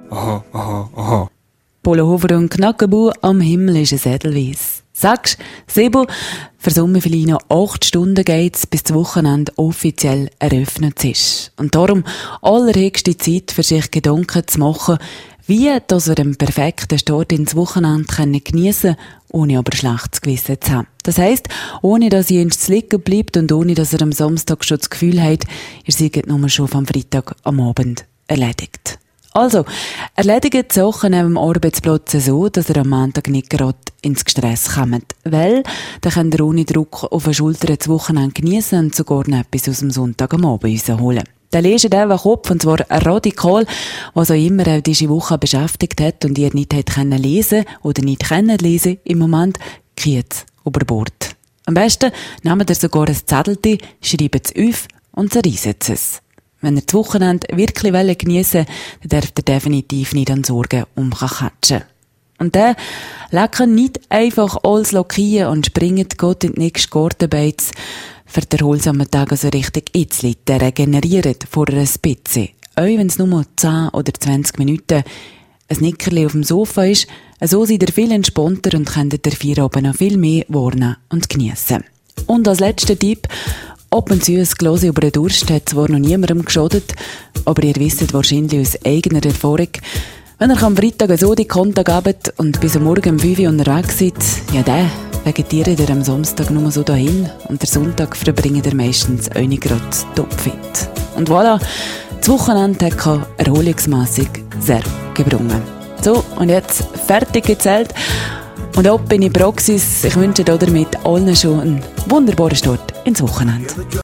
Polohofer und Knackenbu, am Himmel ist es edelweiss. Sagst, Sebo, für Sommerfili noch 8 Stunden geht's, bis das Wochenende offiziell eröffnet ist. Und darum allerhöchste Zeit, für sich Gedanken zu machen, wie dass wir einen perfekten Start ins Wochenende geniessen können, ohne aber schlechtes Gewissen zu haben. Das heisst, ohne dass ihr ins Liegen bleibt und ohne dass ihr am Samstag schon das Gefühl habt, ihr seid nur schon am Freitag am Abend erledigt. Also, erledigt die Sachen neben dem Arbeitsplatz so, dass ihr am Montag nicht gerade ins Stress kommt. Weil, dann könnt ihr ohne Druck auf den Schultern das Wochenende geniessen und sogar noch etwas aus dem Sonntag am Abend rausholen. Dann lest einfach ab, und zwar radikal, was euch immer auch diese Woche beschäftigt hat und ihr nicht hätte lesen oder nicht können lesen im Moment, geht über Bord. Am besten nehmt ihr sogar ein Zettel, schreibt es auf und zerreißt es. Wenn ihr das Wochenende wirklich geniessen wollt, dann dürft ihr definitiv nicht an Sorgen umkatschen. Und dann lecken nicht einfach alles lockieren und springt Gott in die nächste Gartenbeiz für den erholsamen Tag also richtig einzuliten, regeneriert vor einer Spitze. Auch wenn es nur 10 oder 20 Minuten ein Nickerli auf dem Sofa ist, so seid ihr viel entspannter und könnt ihr 4 Abend noch viel mehr wahrnehmen und geniessen. Und als letzter Tipp, ab und zu ein Glas über den Durst hat zwar noch niemandem geschadet, aber ihr wisst wahrscheinlich aus eigener Erfahrung, wenn ihr am Freitag so die Konto gebt und bis am Morgen um 5 Uhr unterwegs seid, ja dann vegetiert ihr am Samstag nur so dahin und der Sonntag verbringt ihr meistens auch nicht gerade topfit. Und voilà, das Wochenende hat erholungsmässig sehr gebrungen. So, und jetzt fertig gezählt und ab in die Praxis. Ich wünsche damit allen schon einen wunderbaren Start ins Wochenende.